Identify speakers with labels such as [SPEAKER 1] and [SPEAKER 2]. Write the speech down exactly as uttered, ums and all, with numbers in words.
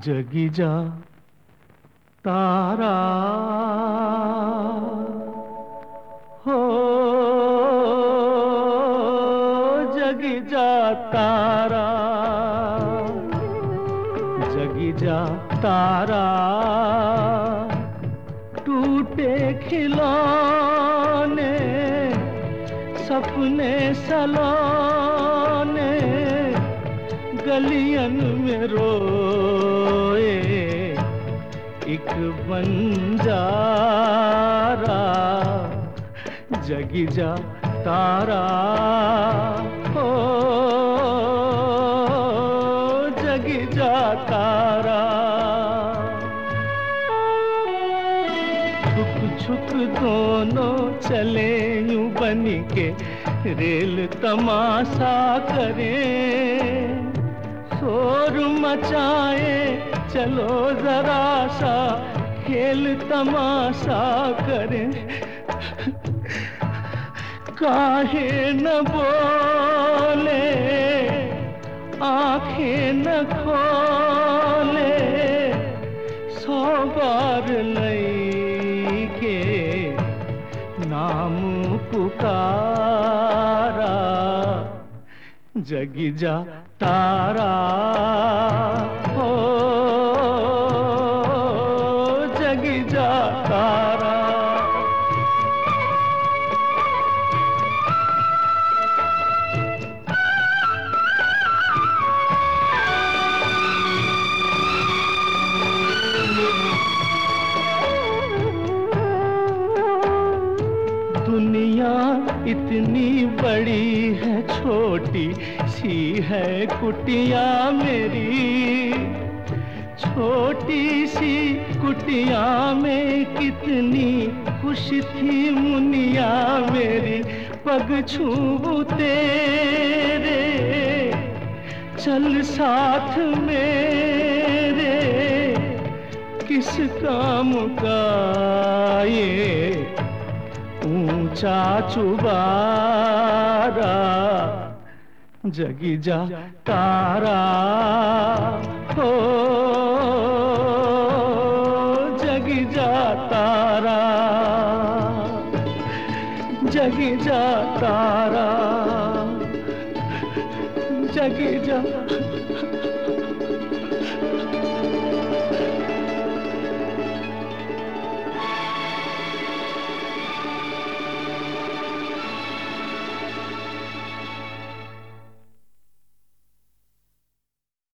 [SPEAKER 1] जगी जा तारा हो, जगी जा तारा, जगी जा तारा। टूटे खिलौने सपने सलोने गलियन में रोए एक बंजारा। जगी जा तारा हो, जगी जा तारा। छुक छुक दोनों चले यूं बनी के रेल तमाशा करें, शोर मचाए चलो जरा सा खेल तमाशा करें। काहे न बोले आंखें न खोले, सौ बार लई के नाम पुकारा। जगी जा तारा हो, जगी जा तारा। दुनिया इतनी बड़ी है छोटी सी है कुटिया मेरी, छोटी सी कुटिया में कितनी खुश थी मुनिया मेरी। पग छूबू तेरे चल साथ मेरे, किस काम का ये ऊंचा चुबारा। जगी जा तारा हो, जगी जा तारा, जगी जा तारा, जगी जा।